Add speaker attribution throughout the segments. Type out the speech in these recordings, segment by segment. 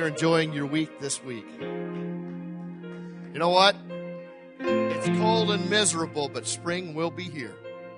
Speaker 1: you're enjoying your week this week. You know what? It's cold and miserable, but spring will be here.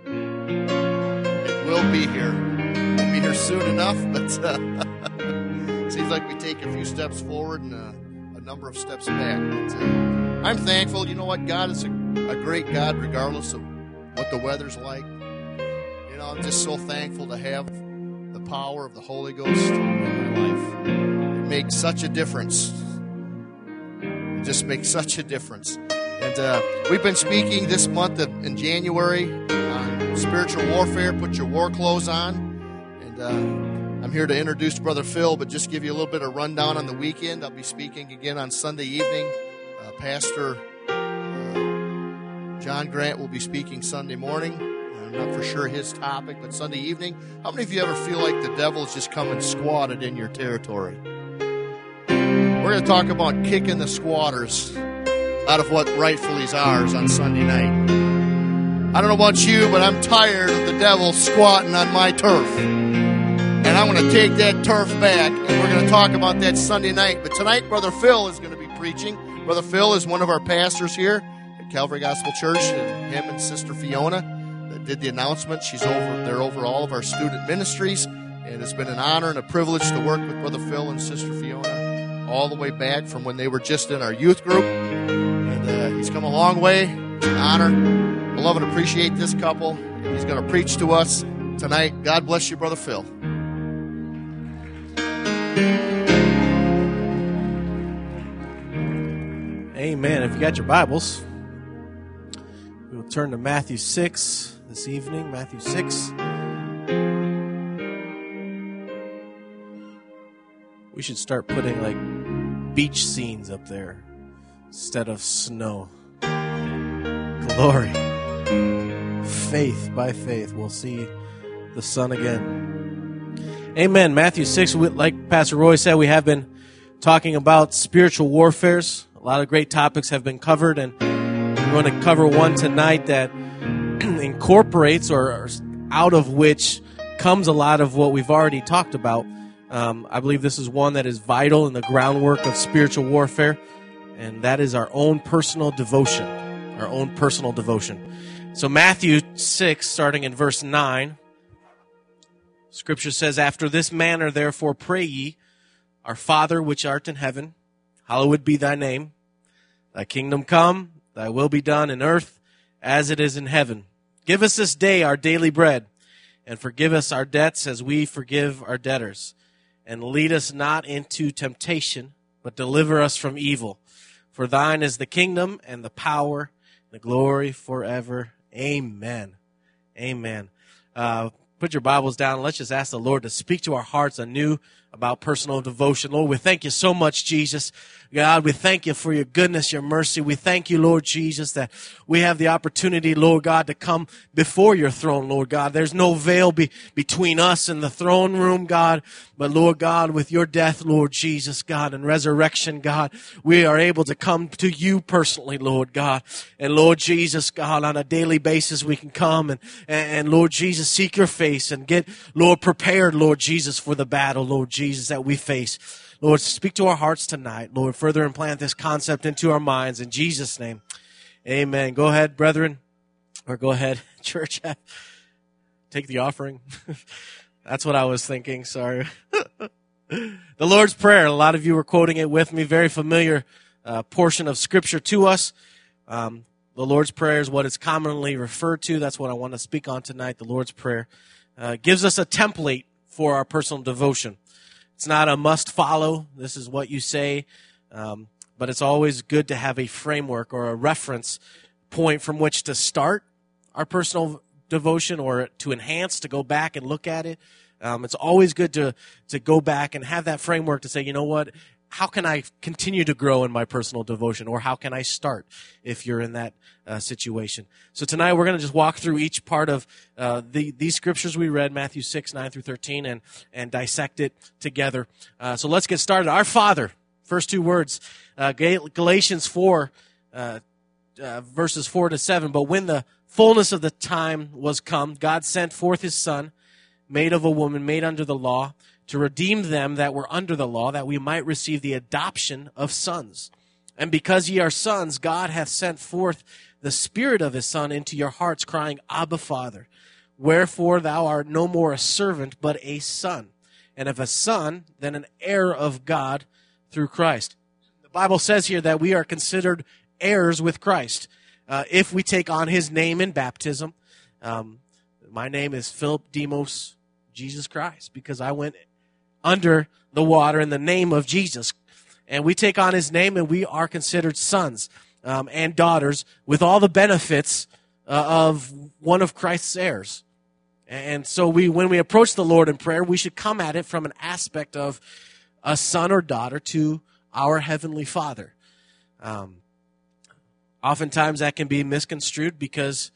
Speaker 1: It will be here. It won't be here soon enough, but it seems like we take a few steps forward and a number of steps back. But, I'm thankful. You know what? God is a great God regardless of what the weather's like. You know, I'm just so thankful to have the power of the Holy Ghost in my life. It makes such a difference. It just makes such a difference. And we've been speaking this month in January on spiritual warfare. Put your war clothes on. And I'm here to introduce Brother Phil, but just give you a little bit of rundown on the weekend. I'll be speaking again on Sunday evening. Pastor John Grant will be speaking Sunday morning. I'm not for sure his topic, but Sunday evening. How many of you ever feel like the devil's just come and squatted in your territory? We're going to talk about kicking the squatters out of what rightfully is ours on Sunday night. I don't know about you, but I'm tired of the devil squatting on my turf. And I'm going to take that turf back, and we're going to talk about that Sunday night. But tonight, Brother Phil is going to be preaching. Brother Phil is one of our pastors here at Calvary Gospel Church, and him and Sister Fiona that did the announcement. They're over all of our student ministries, and it's been an honor and a privilege to work with Brother Phil and Sister Fiona all the way back from when they were just in our youth group. And he's come a long way. It's an honor. I love and appreciate this couple. And he's going to preach to us tonight. God bless you, Brother Phil.
Speaker 2: Amen. If you got your Bibles, we will turn to Matthew 6 this evening. Matthew 6. We should start putting like beach scenes up there instead of snow. Glory. Faith by faith. We'll see the sun again. Amen. Matthew 6, like Pastor Roy said, we have been talking about spiritual warfares. A lot of great topics have been covered, and we're going to cover one tonight that incorporates or out of which comes a lot of what we've already talked about. I believe this is one that is vital in the groundwork of spiritual warfare, and that is our own personal devotion. Our own personal devotion. So Matthew 6, starting in verse 9, Scripture says, "After this manner therefore pray ye, Our Father which art in heaven, hallowed be thy name. Thy kingdom come, thy will be done in earth as it is in heaven. Give us this day our daily bread, and forgive us our debts as we forgive our debtors. And lead us not into temptation, but deliver us from evil. For thine is the kingdom and the power and the glory forever. Amen." Amen. Put your Bibles down. Let's just ask the Lord to speak to our hearts anew about personal devotion. Lord, we thank you so much, Jesus. God, we thank you for your goodness, your mercy. We thank you, Lord Jesus, that we have the opportunity, Lord God, to come before your throne, Lord God. There's no veil between us and the throne room, God. But, Lord God, with your death, Lord Jesus, God, and resurrection, God, we are able to come to you personally, Lord God. And, Lord Jesus, God, on a daily basis, we can come and Lord Jesus, seek your face and get, Lord, prepared, Lord Jesus, for the battle, Lord Jesus, that we face. Lord, speak to our hearts tonight. Lord, further implant this concept into our minds. In Jesus' name, amen. Go ahead, brethren, or go ahead, church. Take the offering. That's what I was thinking. Sorry. The Lord's Prayer. A lot of you were quoting it with me. Very familiar portion of Scripture to us. The Lord's Prayer is what it's commonly referred to. That's what I want to speak on tonight. The Lord's Prayer gives us a template for our personal devotion. It's not a must follow. This is what you say. But it's always good to have a framework or a reference point from which to start our personal devotion or to enhance, to go back and look at it. It's always good to go back and have that framework to say, you know what, how can I continue to grow in my personal devotion, or how can I start if you're in that situation? So tonight we're going to just walk through each part of these scriptures we read, Matthew 6, 9 through 13, and dissect it together. So let's get started. Our Father, first two words, Galatians 4, verses 4 to 7. "But when the fullness of the time was come, God sent forth his Son, made of a woman, made under the law, to redeem them that were under the law, that we might receive the adoption of sons. And because ye are sons, God hath sent forth the Spirit of his Son into your hearts, crying, Abba, Father. Wherefore thou art no more a servant, but a son. And if a son, then an heir of God through Christ. The Bible says here that we are considered heirs with Christ if we take on his name in baptism. My name is Philip Demos Jesus Christ, because I went under the water in the name of Jesus. And we take on his name, and we are considered sons and daughters with all the benefits of one of Christ's heirs. And so when we approach the Lord in prayer, we should come at it from an aspect of a son or daughter to our Heavenly Father. Oftentimes that can be misconstrued because,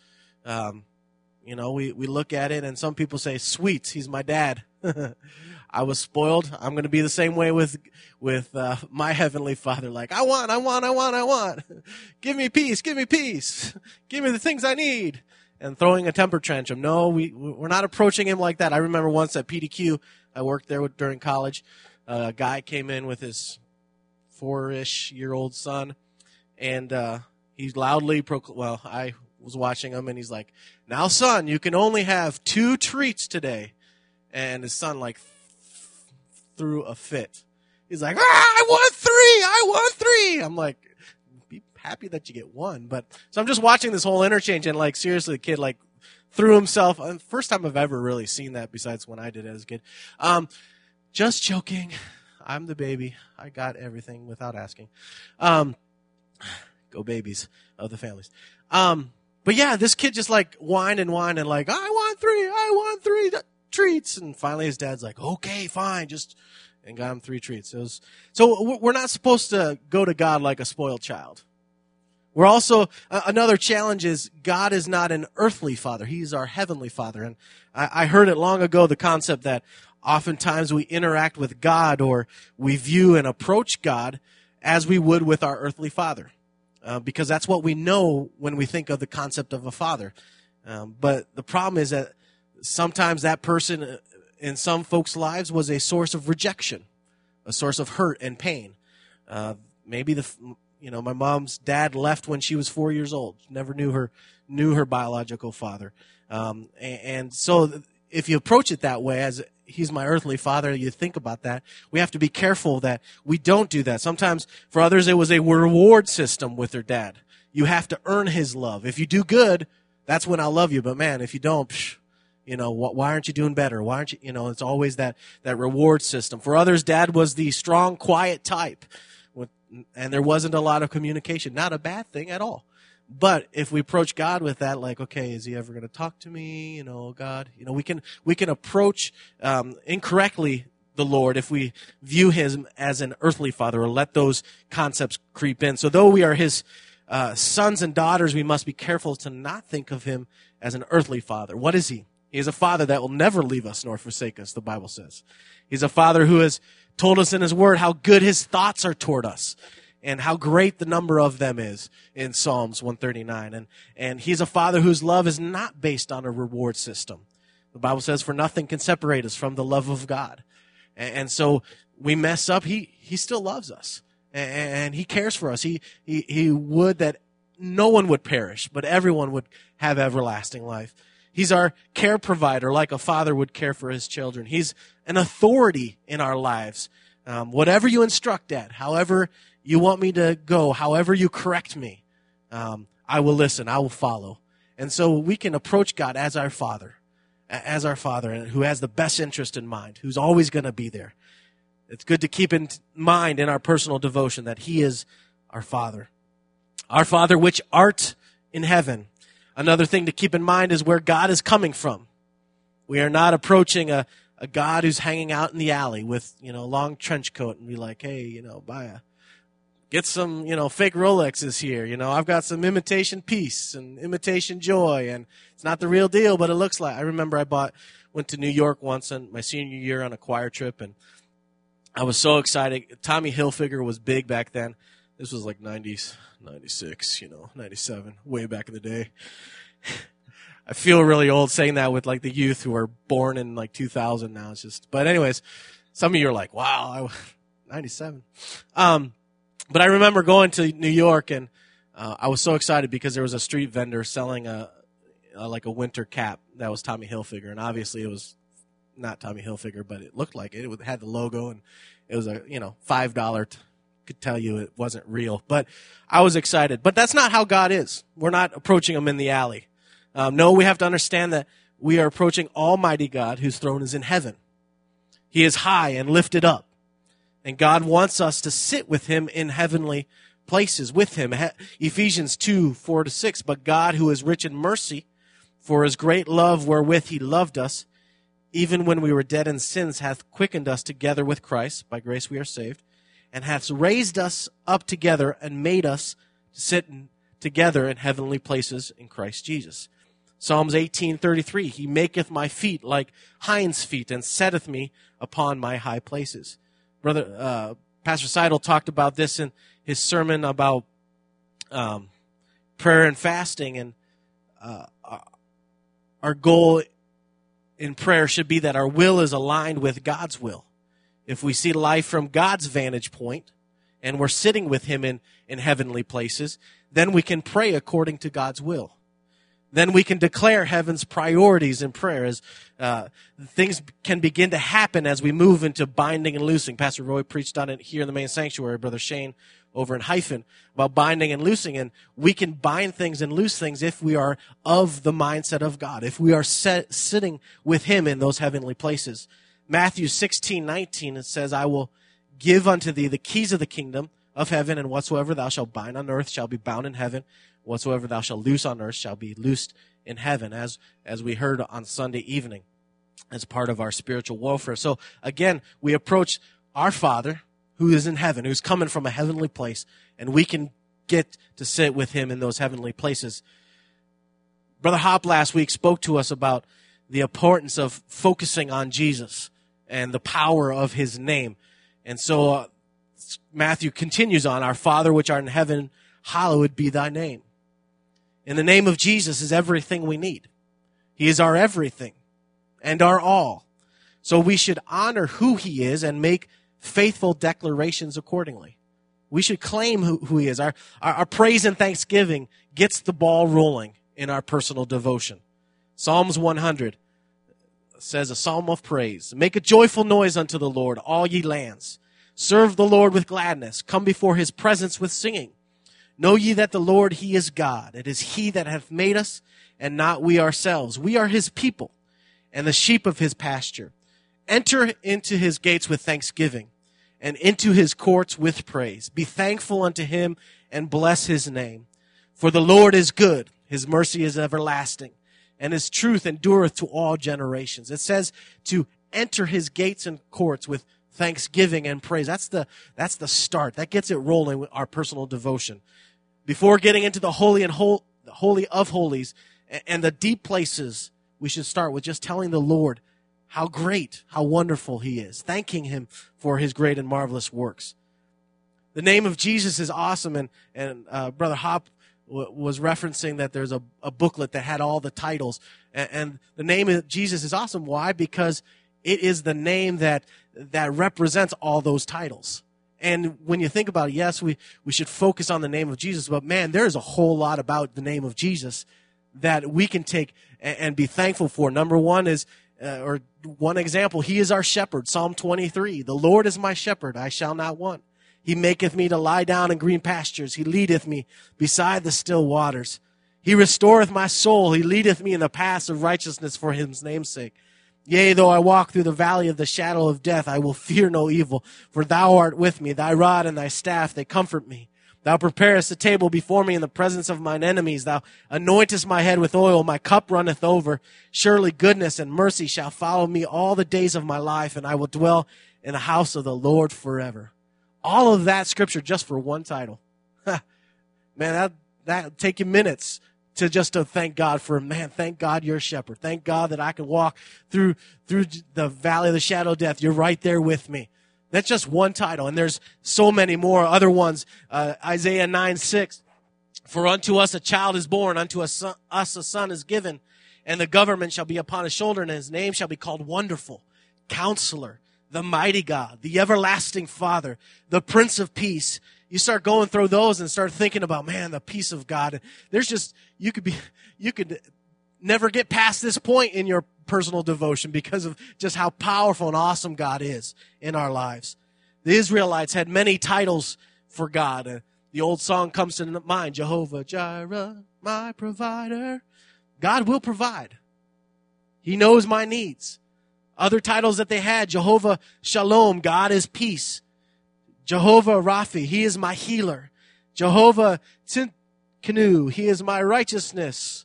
Speaker 2: we look at it and some people say, sweet, he's my dad. I was spoiled. I'm going to be the same way with my Heavenly Father. Like, I want. Give me peace. Give me the things I need. And throwing a temper tantrum. No, we're not approaching him like that. I remember once at PDQ, I worked there during college. A guy came in with his 4-ish-year-old son, and he loudly proclaimed, I was watching him, and he's like, now, son, you can only have 2 treats today. And his son, threw a fit. He's like, I want 3. I'm like, be happy that you get 1. But so I'm just watching this whole interchange, and seriously, the kid threw himself. First time I've ever really seen that, besides when I did it as a kid. Just joking. I'm the baby. I got everything without asking. Go babies of the families. But yeah, this kid just whined and I want 3 treats. And finally his dad's like, okay, fine, and got him 3 treats. So we're not supposed to go to God like a spoiled child. We're also, another challenge is God is not an earthly father. He's our heavenly Father. And I heard it long ago, the concept that oftentimes we interact with God, or we view and approach God as we would with our earthly father. Because that's what we know when we think of the concept of a father. But the problem is that sometimes that person in some folks' lives was a source of rejection, a source of hurt and pain. Maybe my mom's dad left when she was 4 years old. Never knew her biological father. And so if you approach it that way, as he's my earthly father, you think about that, we have to be careful that we don't do that. Sometimes for others, it was a reward system with their dad. You have to earn his love. If you do good, that's when I'll love you. But man, if you don't, why aren't you doing better? Why aren't you, it's always that reward system. For others, dad was the strong, quiet type. And there wasn't a lot of communication. Not a bad thing at all. But if we approach God with that, okay, is he ever going to talk to me? God, we can approach incorrectly the Lord if we view him as an earthly father, or let those concepts creep in. So though we are his sons and daughters, we must be careful to not think of him as an earthly father. What is he? He is a father that will never leave us nor forsake us, the Bible says. He's a father who has told us in his word how good his thoughts are toward us, and how great the number of them is in Psalms 139. And he's a father whose love is not based on a reward system. The Bible says, for nothing can separate us from the love of God. And so we mess up, he still loves us. And he cares for us. He would that no one would perish, but everyone would have everlasting life. He's our care provider, like a father would care for his children. He's an authority in our lives. Whatever you instruct at, however you want me to go, however you correct me, I will listen, I will follow. And so we can approach God as our Father, and who has the best interest in mind, who's always going to be there. It's good to keep in mind in our personal devotion that he is our Father. Our Father which art in heaven. Another thing to keep in mind is where God is coming from. We are not approaching a God who's hanging out in the alley with, a long trench coat and be like, hey, get some, fake Rolexes here. I've got some imitation peace and imitation joy, and it's not the real deal, but it looks like. I remember went to New York once in my senior year on a choir trip, and I was so excited. Tommy Hilfiger was big back then. This was like 90s, 96, 97, way back in the day. I feel really old saying that with the youth who are born in 2000 now. But anyways, Some of you are like, wow, 97. But I remember going to New York, and I was so excited because there was a street vendor selling like a winter cap that was Tommy Hilfiger, and obviously it was not Tommy Hilfiger, but it looked like it. It had the logo, and it was a $5. Could tell you it wasn't real, but I was excited. But that's not how God is. We're not approaching him in the alley. No, we have to understand that we are approaching Almighty God, whose throne is in heaven. He is high and lifted up, and God wants us to sit with him in heavenly places with him. Ephesians 2:4-6. But God, who is rich in mercy, for his great love wherewith he loved us, even when we were dead in sins, hath quickened us together with Christ. By grace we are saved. And hath raised us up together and made us sit together in heavenly places in Christ Jesus. Psalms 18:33. He maketh my feet like hinds' feet, and setteth me upon my high places. Brother Pastor Seidel talked about this in his sermon about prayer and fasting, and our goal in prayer should be that our will is aligned with God's will. If we see life from God's vantage point, and we're sitting with him in heavenly places, then we can pray according to God's will. Then we can declare heaven's priorities in prayer as things can begin to happen as we move into binding and loosing. Pastor Roy preached on it here in the main sanctuary, Brother Shane over in Hyphen, about binding and loosing. And we can bind things and loose things if we are of the mindset of God, if we are sitting with him in those heavenly places. Matthew 16:19, it says, I will give unto thee the keys of the kingdom of heaven, and whatsoever thou shalt bind on earth shall be bound in heaven. Whatsoever thou shalt loose on earth shall be loosed in heaven, as we heard on Sunday evening as part of our spiritual warfare. So again, we approach our Father who is in heaven, who's coming from a heavenly place, and we can get to sit with him in those heavenly places. Brother Hop last week spoke to us about the importance of focusing on Jesus and the power of his name. And so Matthew continues on, our Father which art in heaven, hallowed be thy name. In the name of Jesus is everything we need. He is our everything and our all. So we should honor who he is and make faithful declarations accordingly. We should claim who he is. Our praise and thanksgiving gets the ball rolling in our personal devotion. Psalms 100 says, a psalm of praise. Make a joyful noise unto the Lord, all ye lands. Serve the Lord with gladness. Come before his presence with singing. Know ye that the Lord, he is God. It is he that hath made us, and not we ourselves. We are his people, and the sheep of his pasture. Enter into his gates with thanksgiving, and into his courts with praise. Be thankful unto him, and bless his name. For the Lord is good, his mercy is everlasting, and his truth endureth to all generations. It says to enter his gates and courts with thanksgiving and praise. That's the start. That gets it rolling with our personal devotion. Before getting into the holy of holies and the deep places, we should start with just telling the Lord how great, how wonderful he is, thanking him for his great and marvelous works. The name of Jesus is awesome, and Brother Hop was referencing that there's a booklet that had all the titles, and the name of Jesus is awesome. Why? Because it is the name that represents all those titles. And when you think about it, yes, we should focus on the name of Jesus, but man, there's a whole lot about the name of Jesus that we can take and be thankful for. Number one is, or one example, he is our shepherd. Psalm 23, the Lord is my shepherd, I shall not want. He maketh me to lie down in green pastures. He leadeth me beside the still waters. He restoreth my soul. He leadeth me in the paths of righteousness for his name's sake. Yea, though I walk through the valley of the shadow of death, I will fear no evil, for thou art with me. Thy rod and thy staff, they comfort me. Thou preparest a table before me in the presence of mine enemies. Thou anointest my head with oil. My cup runneth over. Surely goodness and mercy shall follow me all the days of my life, and I will dwell in the house of the Lord forever. All of that scripture just for one title. Man, that take you minutes to thank God for, man, thank God you're a shepherd. Thank God that I can walk through the valley of the shadow of death. You're right there with me. That's just one title, and there's so many more other ones. Isaiah 9:6, for unto us a child is born, unto us a son is given, and the government shall be upon his shoulder, and his name shall be called Wonderful, Counselor, the mighty God, the everlasting Father, the Prince of Peace. You start going through those and start thinking about, man, the peace of God. There's just, you could never get past this point in your personal devotion because of just how powerful and awesome God is in our lives. The Israelites had many titles for God. The old song comes to mind, Jehovah Jireh, my provider. God will provide. He knows my needs. Other titles that they had, Jehovah Shalom, God is peace. Jehovah Raphi, he is my healer. Jehovah Tzidkenu, he is my righteousness.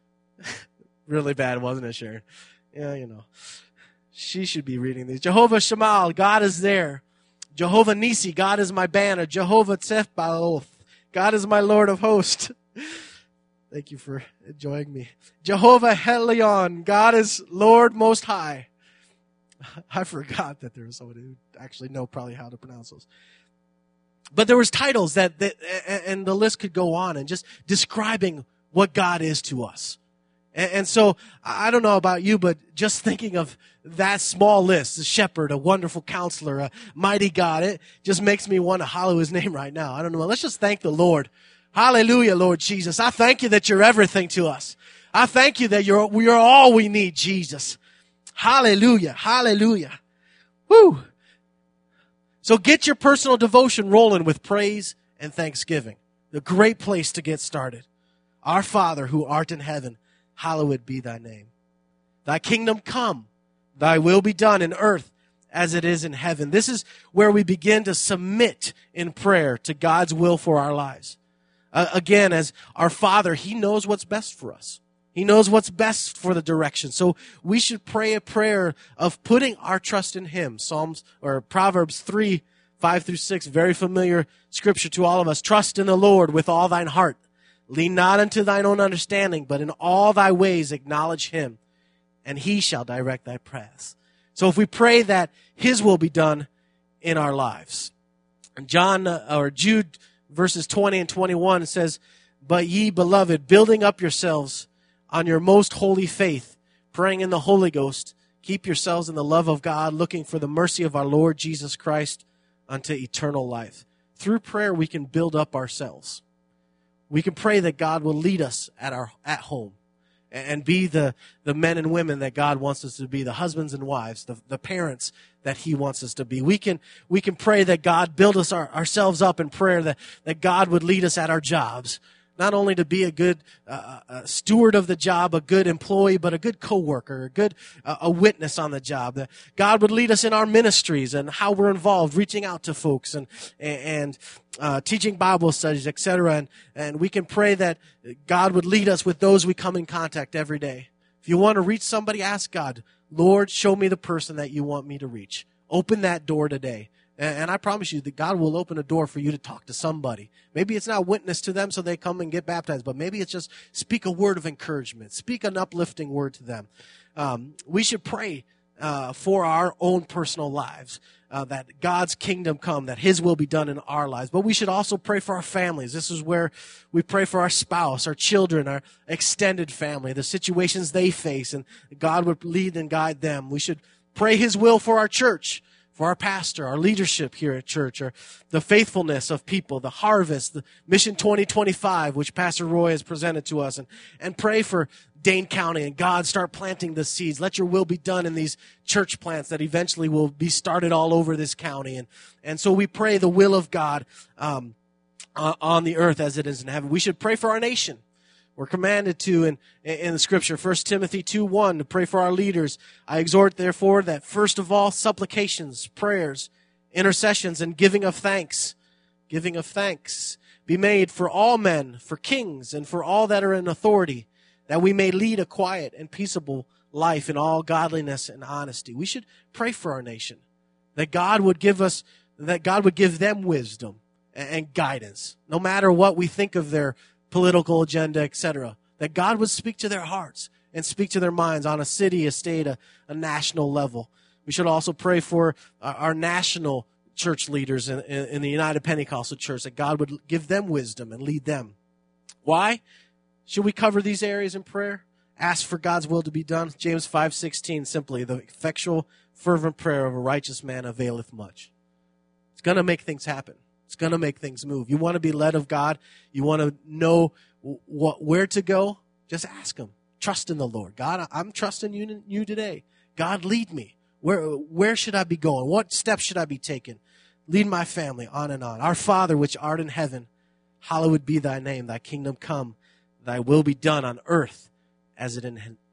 Speaker 2: Really bad, wasn't it, Sharon? Yeah, you know. She should be reading these. Jehovah Shamal, God is there. Jehovah Nisi, God is my banner. Jehovah Tzefbaoth, God is my Lord of hosts. Thank you for enjoying me. Jehovah Helion, God is Lord Most High. I forgot that there was somebody who actually know probably how to pronounce those. But there was titles that and the list could go on and just describing what God is to us. And so, I don't know about you, but just thinking of that small list, a shepherd, a wonderful counselor, a mighty God, it just makes me want to hallow his name right now. I don't know. Let's just thank the Lord. Hallelujah, Lord Jesus. I thank you that you're everything to us. I thank you that we are all we need, Jesus. Hallelujah, hallelujah. Woo! So get your personal devotion rolling with praise and thanksgiving. The great place to get started. Our Father who art in heaven, hallowed be thy name. Thy kingdom come, thy will be done in earth as it is in heaven. This is where we begin to submit in prayer to God's will for our lives. Again, as our Father, he knows what's best for us. He knows what's best for the direction. So we should pray a prayer of putting our trust in him. Proverbs 3, 5-6, very familiar scripture to all of us. Trust in the Lord with all thine heart. Lean not unto thine own understanding, but in all thy ways acknowledge him, and he shall direct thy paths. So if we pray that his will be done in our lives. And Jude verses 20 and 21 says, but ye beloved, building up yourselves on your most holy faith, praying in the Holy Ghost, keep yourselves in the love of God, looking for the mercy of our Lord Jesus Christ unto eternal life. Through prayer, we can build up ourselves. We can pray that God will lead us at home and be the men and women that God wants us to be, the husbands and wives, the parents that he wants us to be. We can pray that God build us ourselves up in prayer, that God would lead us at our jobs. Not only to be a good steward of the job, a good employee, but a good coworker, a witness on the job. That God would lead us in our ministries and how we're involved, reaching out to folks and teaching Bible studies, etc. And we can pray that God would lead us with those we come in contact every day. If you want to reach somebody, ask God, Lord, show me the person that you want me to reach. Open that door today. And I promise you that God will open a door for you to talk to somebody. Maybe it's not witness to them so they come and get baptized, but maybe it's just speak a word of encouragement. Speak an uplifting word to them. We should pray for our own personal lives, that God's kingdom come, that his will be done in our lives. But we should also pray for our families. This is where we pray for our spouse, our children, our extended family, the situations they face, and God would lead and guide them. We should pray his will for our church, for our pastor, our leadership here at church, or the faithfulness of people, the harvest, the Mission 2025, which Pastor Roy has presented to us, and pray for Dane County and God start planting the seeds. Let your will be done in these church plants that eventually will be started all over this county. And so we pray the will of God on the earth as it is in heaven. We should pray for our nation. We're commanded to in the scripture, 1 Timothy 2:1, to pray for our leaders. I exhort, therefore, that first of all, supplications, prayers, intercessions, and giving of thanks be made for all men, for kings, and for all that are in authority, that we may lead a quiet and peaceable life in all godliness and honesty. We should pray for our nation, that God would give them wisdom and guidance, no matter what we think of their political agenda, etc., that God would speak to their hearts and speak to their minds on a city, a state, a national level. We should also pray for our national church leaders in the United Pentecostal Church, that God would give them wisdom and lead them. Why should we cover these areas in prayer? ask for God's will to be done. James 5:16, simply, the effectual, fervent prayer of a righteous man availeth much. It's going to make things happen. It's going to make things move. You want to be led of God. You want to know where to go. Just ask him. Trust in the Lord. God, I'm trusting you today. God, lead me. Where should I be going? What steps should I be taking? Lead my family on and on. Our Father, which art in heaven, hallowed be thy name. Thy kingdom come. Thy will be done on earth as it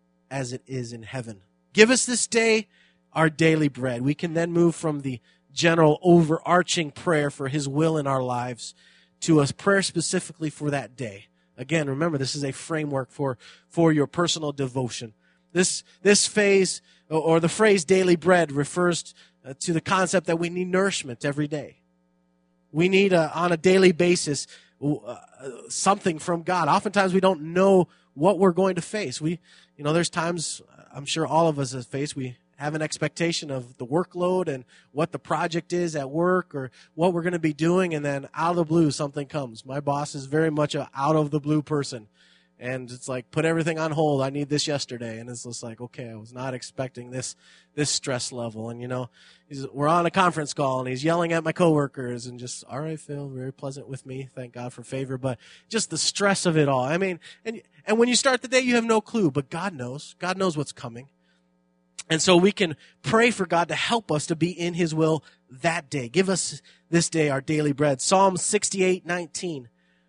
Speaker 2: is in heaven. Give us this day our daily bread. We can then move from the general overarching prayer for his will in our lives to a prayer specifically for that day. Again, remember, this is a framework for your personal devotion. This phase, or the phrase daily bread, refers to the concept that we need nourishment every day. We need, on a daily basis, something from God. Oftentimes we don't know what we're going to face. There's times, I'm sure all of us have faced, we have an expectation of the workload and what the project is at work or what we're going to be doing, and then out of the blue something comes. My boss is very much an out of the blue person, and it's like, put everything on hold. I need this yesterday. And it's just like, okay, I was not expecting this stress level. And we're on a conference call and he's yelling at my coworkers and just, all right, Phil, very pleasant with me. Thank God for favor. But just the stress of it all. I mean, and when you start the day, you have no clue, but God knows what's coming. And so we can pray for God to help us to be in his will that day. Give us this day our daily bread. Psalm 68:19.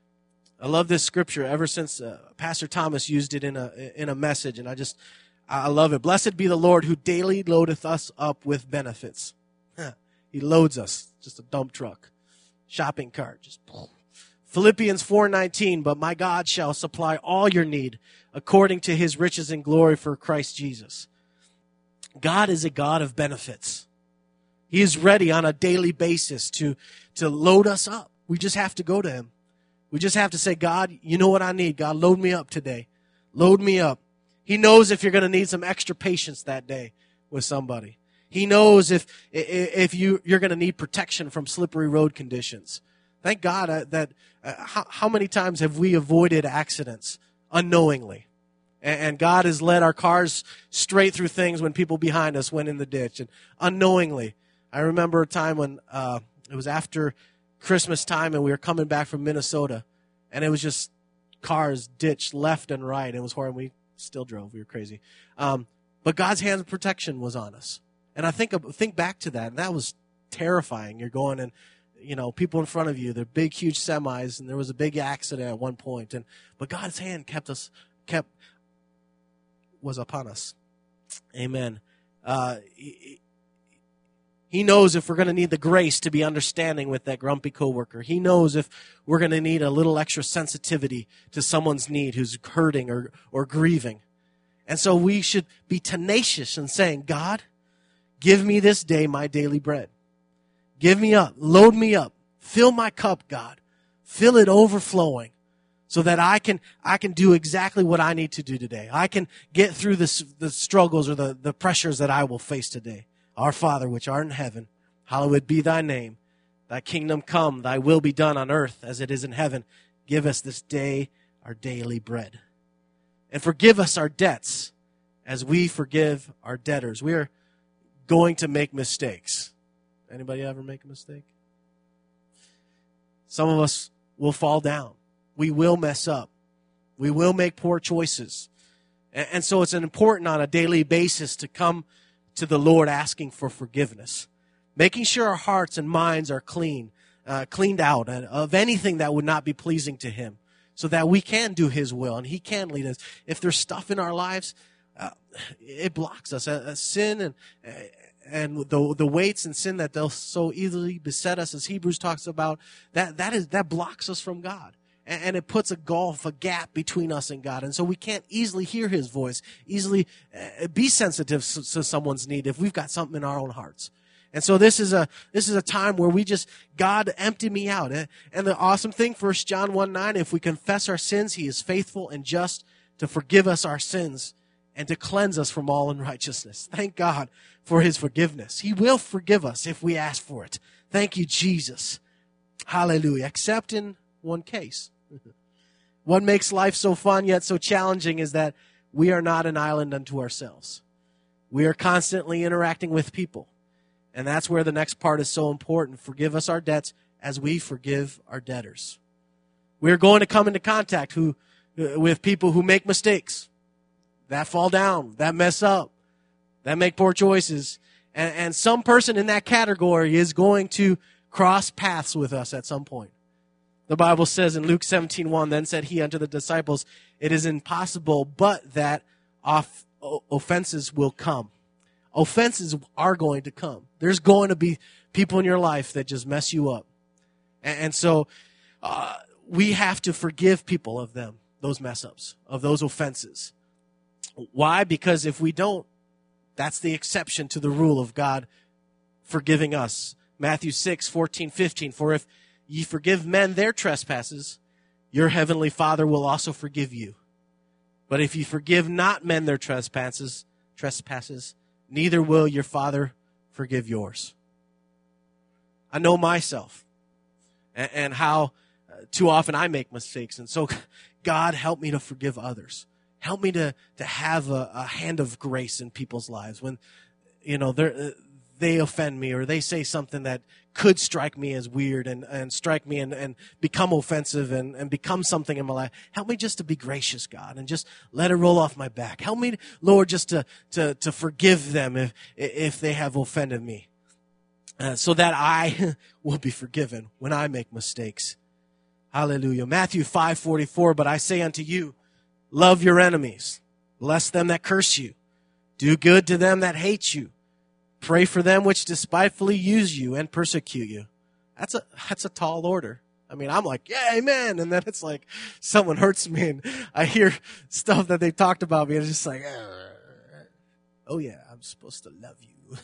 Speaker 2: I love this scripture ever since Pastor Thomas used it in a message, and I love it. Blessed be the Lord who daily loadeth us up with benefits. He loads us, just a dump truck, shopping cart. Just Philippians 4:19. But my God shall supply all your need according to his riches and glory for Christ Jesus. God is a God of benefits. He is ready on a daily basis to load us up. We just have to go to him. We just have to say, God, you know what I need. God, load me up today. Load me up. He knows if you're going to need some extra patience that day with somebody. He knows if you're going to need protection from slippery road conditions. Thank God that how many times have we avoided accidents unknowingly? And God has led our cars straight through things when people behind us went in the ditch. And unknowingly, I remember a time when it was after Christmas time and we were coming back from Minnesota. And it was just cars ditched left and right. It was horrible. We still drove. We were crazy. But God's hand of protection was on us. And I think back to that. And that was terrifying. You're going and, people in front of you, they're big, huge semis. And there was a big accident at one point. But God's hand was upon us. Amen. He knows if we're going to need the grace to be understanding with that grumpy coworker. He knows if we're going to need a little extra sensitivity to someone's need who's hurting or grieving. And so we should be tenacious in saying, God, give me this day my daily bread. Give me up. Load me up. Fill my cup, God. Fill it overflowing. So that I can do exactly what I need to do today. I can get through the struggles or the pressures that I will face today. Our Father, which art in heaven, hallowed be thy name. Thy kingdom come, thy will be done on earth as it is in heaven. Give us this day our daily bread. And forgive us our debts as we forgive our debtors. We are going to make mistakes. Anybody ever make a mistake? Some of us will fall down. We will mess up. We will make poor choices. And so it's important on a daily basis to come to the Lord asking for forgiveness. Making sure our hearts and minds are cleaned out of anything that would not be pleasing to him. So that we can do his will and he can lead us. If there's stuff in our lives, it blocks us. Sin and the weights and sin that they'll so easily beset us, as Hebrews talks about, that blocks us from God. And it puts a gap between us and God. And so we can't easily hear his voice, easily be sensitive to someone's need if we've got something in our own hearts. And so this is a time where we just, God, empty me out. And the awesome thing, 1 John 1:9, if we confess our sins, he is faithful and just to forgive us our sins and to cleanse us from all unrighteousness. Thank God for his forgiveness. He will forgive us if we ask for it. Thank you, Jesus. Hallelujah. Except in one case. What makes life so fun yet so challenging is that we are not an island unto ourselves. We are constantly interacting with people. And that's where the next part is so important. Forgive us our debts as we forgive our debtors. We're going to come into contact with people who make mistakes, that fall down, that mess up, that make poor choices. And some person in that category is going to cross paths with us at some point. The Bible says in Luke 17:1, then said he unto the disciples, it is impossible but that offenses will come. Offenses are going to come. There's going to be people in your life that just mess you up. And so we have to forgive people of them, those mess-ups, of those offenses. Why? Because if we don't, that's the exception to the rule of God forgiving us. Matthew 6:14-15, for if ye forgive men their trespasses, your heavenly Father will also forgive you. But if ye forgive not men their trespasses, neither will your Father forgive yours. I know myself and how too often I make mistakes. And so God, help me to forgive others. Help me to have a hand of grace in people's lives when, they offend me or they say something that could strike me as weird and strike me and become offensive and become something in my life. Help me just to be gracious, God, and just let it roll off my back. Help me, Lord, just to forgive them if they have offended me, so that I will be forgiven when I make mistakes. Hallelujah. Matthew 5:44, but I say unto you, love your enemies, bless them that curse you, do good to them that hate you, pray for them which despitefully use you and persecute you. That's a tall order. I mean, I'm like, yeah, amen. And then it's like someone hurts me and I hear stuff that they talked about me and it's just like, oh yeah, I'm supposed to love you.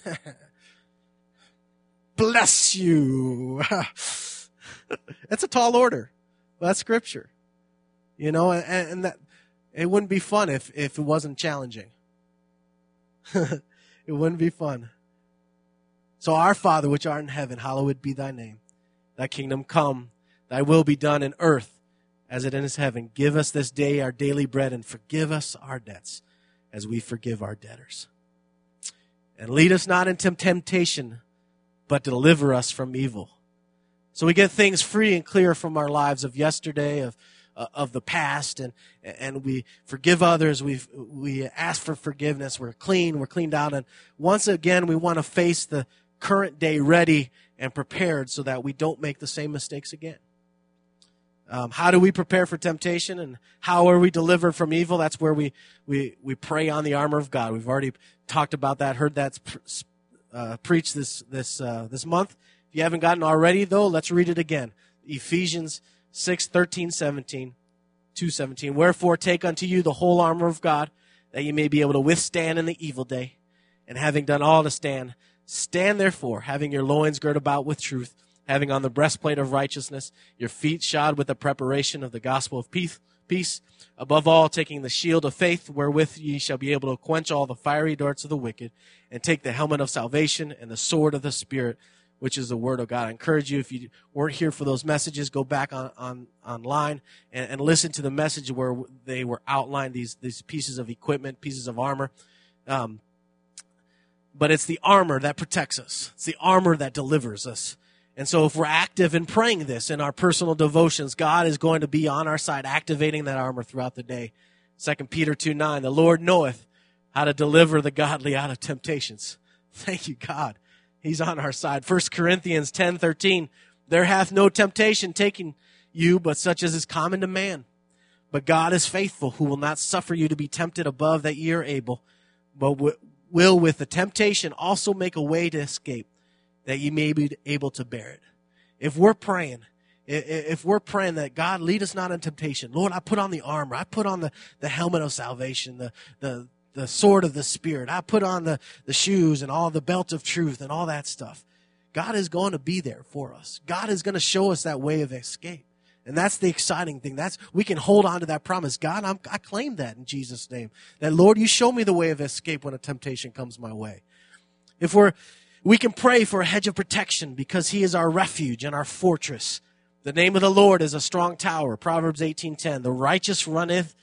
Speaker 2: Bless you. That's a tall order. Well, that's scripture. And that it wouldn't be fun if it wasn't challenging. It wouldn't be fun. So our Father, which art in heaven, hallowed be thy name. Thy kingdom come, thy will be done in earth as it is in heaven. Give us this day our daily bread and forgive us our debts as we forgive our debtors. And lead us not into temptation, but deliver us from evil. So we get things free and clear from our lives of yesterday, of the past, and we forgive others. We ask for forgiveness. We're cleaned out. And once again, we want to face the current day ready and prepared so that we don't make the same mistakes again. How do we prepare for temptation and how are we delivered from evil? That's where we pray on the armor of God. We've already talked about that, heard that preached this month. If you haven't gotten already, though, let's read it again. Ephesians 6:13-17, 2:17. Wherefore take unto you the whole armor of God, that ye may be able to withstand in the evil day. And having done all to stand, stand therefore, having your loins girt about with truth, having on the breastplate of righteousness, your feet shod with the preparation of the gospel of peace, above all taking the shield of faith, wherewith ye shall be able to quench all the fiery darts of the wicked, and take the helmet of salvation and the sword of the Spirit, which is the word of God. I encourage you, if you weren't here for those messages, go back online and listen to the message where they were outlined, these pieces of equipment, pieces of armor. But it's the armor that protects us. It's the armor that delivers us. And so if we're active in praying this in our personal devotions, God is going to be on our side, activating that armor throughout the day. 2 Peter 2:9, the Lord knoweth how to deliver the godly out of temptations. Thank you, God. He's on our side. 1 Corinthians 10:13, there hath no temptation taken you, but such as is common to man. But God is faithful, who will not suffer you to be tempted above that ye are able, but will with the temptation also make a way to escape, that ye may be able to bear it. If we're praying that God lead us not in temptation, Lord, I put on the armor, I put on the helmet of salvation, the sword of the Spirit, I put on the shoes and all the belt of truth and all that stuff. God is going to be there for us. God is going to show us that way of escape. And that's the exciting thing. We can hold on to that promise. God, I claim that in Jesus' name. That, Lord, you show me the way of escape when a temptation comes my way. We can pray for a hedge of protection because he is our refuge and our fortress. The name of the Lord is a strong tower. Proverbs 18:10. The righteous runneth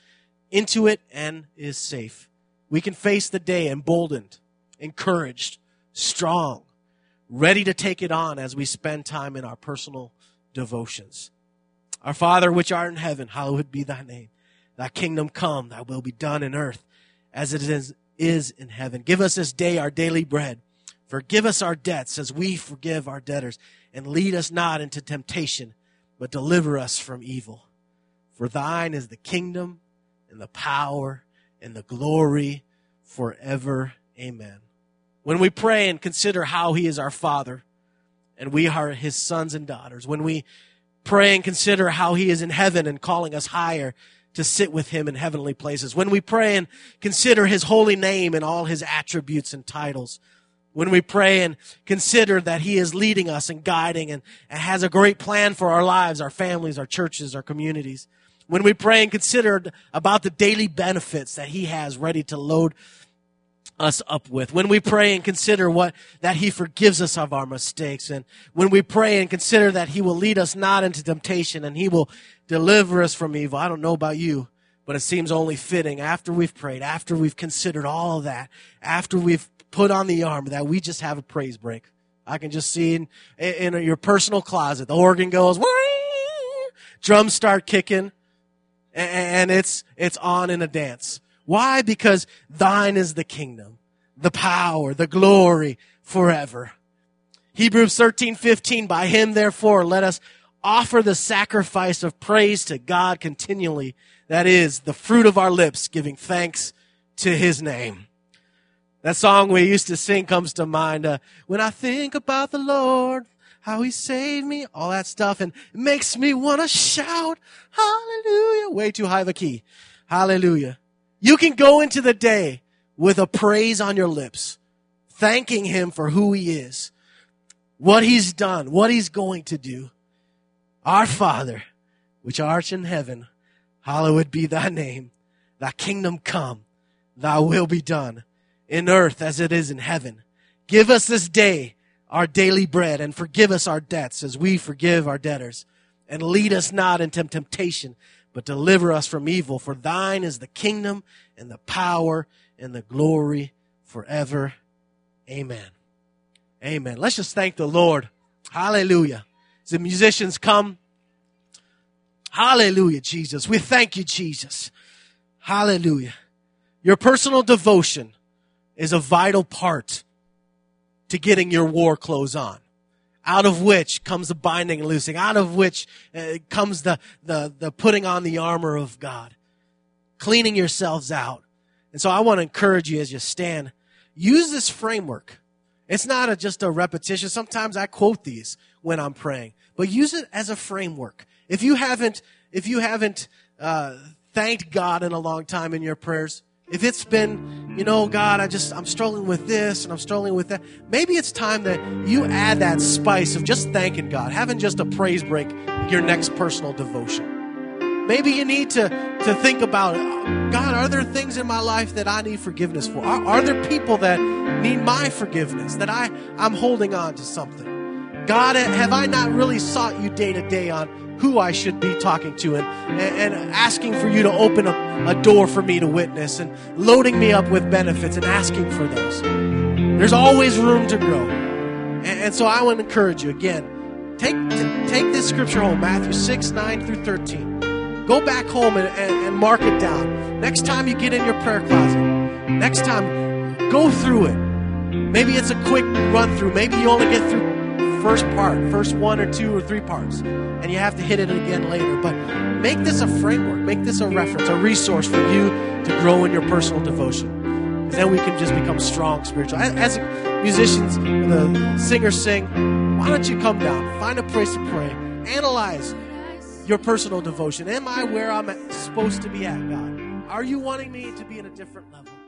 Speaker 2: into it and is safe. We can face the day emboldened, encouraged, strong, ready to take it on as we spend time in our personal devotions. Our Father, which art in heaven, hallowed be thy name. Thy kingdom come, thy will be done in earth as it is in heaven. Give us this day our daily bread. Forgive us our debts as we forgive our debtors. And lead us not into temptation, but deliver us from evil. For thine is the kingdom and the power and the glory forever. Amen. When we pray and consider how he is our Father and we are his sons and daughters, when we pray and consider how he is in heaven and calling us higher to sit with him in heavenly places, when we pray and consider his holy name and all his attributes and titles, when we pray and consider that he is leading us and guiding and has a great plan for our lives, our families, our churches, our communities, when we pray and consider about the daily benefits that he has ready to load us up with, when we pray and consider that he forgives us of our mistakes, and when we pray and consider that he will lead us not into temptation and he will deliver us from evil. I don't know about you, but it seems only fitting after we've prayed, after we've considered all of that, after we've put on the armor, that we just have a praise break. I can just see in your personal closet, the organ goes, drums start kicking, and it's on in a dance. Why? Because thine is the kingdom, the power, the glory forever. Hebrews 13:15, by him therefore let us offer the sacrifice of praise to God continually. That is the fruit of our lips, giving thanks to his name. That song we used to sing comes to mind. When I think about the Lord, how he saved me, all that stuff, and it makes me want to shout, hallelujah. Way too high of a key. Hallelujah. You can go into the day with a praise on your lips, thanking him for who he is, what he's done, what he's going to do. Our Father, which art in heaven, hallowed be thy name. Thy kingdom come, thy will be done, in earth as it is in heaven. Give us this day our daily bread, and forgive us our debts as we forgive our debtors. And lead us not into temptation, but deliver us from evil. For thine is the kingdom and the power and the glory forever. Amen. Amen. Let's just thank the Lord. Hallelujah. As the musicians come. Hallelujah, Jesus. We thank you, Jesus. Hallelujah. Your personal devotion is a vital part to getting your war clothes on, out of which comes the binding and loosing, out of which comes the putting on the armor of God, cleaning yourselves out. And so I want to encourage you as you stand, use this framework. It's not just a repetition. Sometimes I quote these when I'm praying, but use it as a framework. If you haven't thanked God in a long time in your prayers, if it's been, God, I'm struggling with this and I'm struggling with that, maybe it's time that you add that spice of just thanking God, having just a praise break your next personal devotion. Maybe you need to think about, God, are there things in my life that I need forgiveness for? Are there people that need my forgiveness, that I'm holding on to something? God, have I not really sought you day to day on who I should be talking to and asking for you to open a door for me to witness and loading me up with benefits and asking for those? There's always room to grow. And so I want to encourage you again, take this scripture home, Matthew 6:9-13. Go back home and mark it down. Next time you get in your prayer closet, next time, go through it. Maybe it's a quick run through. Maybe you only get through first 1 or 2 or 3 parts, and you have to hit it again later. But make this a framework, make this a reference, a resource for you to grow in your personal devotion. Because then we can just become strong spiritually. As musicians, the singers sing, why don't you come down, find a place to pray, analyze your personal devotion. Am I where I'm supposed to be at, God? Are you wanting me to be in a different level?